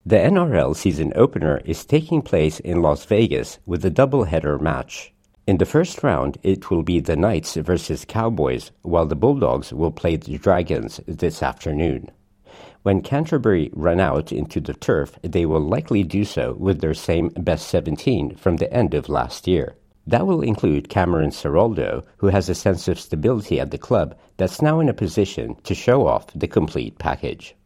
The NRL season opener is taking place in Las Vegas with a doubleheader match. In the first round, it will be the Knights versus Cowboys, while the Bulldogs will play the Dragons this afternoon. When Canterbury run out into the turf, they will likely do so with their same best 17 from the end of last year. That will include Cameron Ciraldo, who has a sense of stability at the club that's now in a position to show off the complete package.